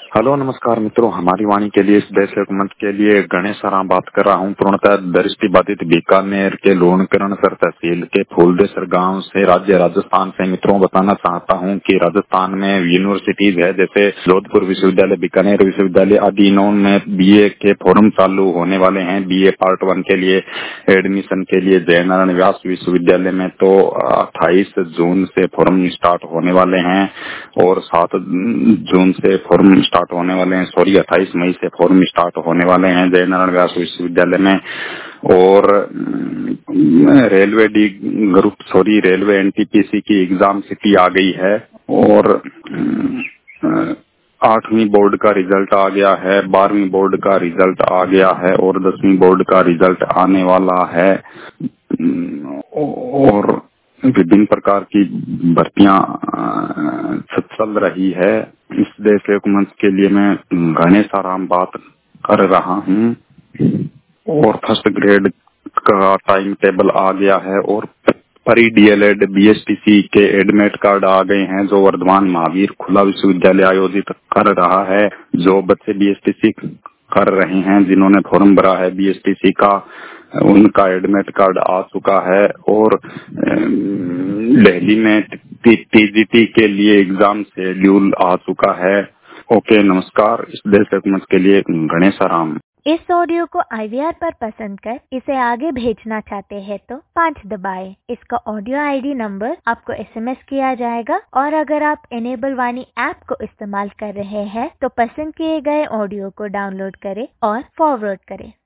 Hello नमस्कार मित्रों, हमारी वाणी के लिए इस देश मंच के लिए गणेश राम बात कर रहा हूँ। पूर्णतः दृष्टि बाधित बीकानेर के लूणकरणसर तहसील के फूलदेसर गांव से राज्य राजस्थान से मित्रों बताना चाहता हूँ कि राजस्थान में यूनिवर्सिटीज है, जैसे जोधपुर विश्वविद्यालय, बीकानेर विश्वविद्यालय आदि। इन्होंने बीए के फॉर्म चालू होने वाले हैं। बीए पार्ट 1 के लिए एडमिशन के लिए जयनारायण व्यास विश्वविद्यालय में तो 28 जून से फॉर्म स्टार्ट होने वाले हैं और 7 जून से फॉर्म स्टार्ट होने वाले हैं। 28 मई से फॉर्म स्टार्ट होने वाले हैं जयनारायण व्यास विश्वविद्यालय में। और रेलवे एनटीपीसी की एग्जाम सिटी आ गई है और 8वीं बोर्ड का रिजल्ट आ गया है, 12वीं बोर्ड का रिजल्ट आ गया है और 10वीं बोर्ड का रिजल्ट आने वाला है। और विभिन्न प्रकार की भर्तियां चल रही है। इस देश मंच के लिए मैं गणेश राम बात कर रहा हूँ और फर्स्ट ग्रेड का टाइम टेबल आ गया है और परी डीएलएड बीएसटीसी के एडमिट कार्ड आ गए हैं, जो वर्धमान महावीर खुला विश्वविद्यालय आयोजित कर रहा है। जो बच्चे बीएसटीसी कर रहे हैं, जिन्होंने फॉर्म भरा है बीएसटीसी का, उनका एडमिट कार्ड आ चुका है और दिल्ली में टीजीटी के लिए एग्जाम शेड्यूल आ चुका है। ओके, नमस्कार। इस देश मंच के लिए गणेश राम। इस ऑडियो को IVR पर पसंद कर इसे आगे भेजना चाहते हैं तो 5 दबाएं। इसका ऑडियो ID नंबर आपको SMS किया जाएगा और अगर आप इनेबल वाणी ऐप को इस्तेमाल कर रहे हैं तो पसंद किए गए ऑडियो को डाउनलोड करें और फॉरवर्ड करें।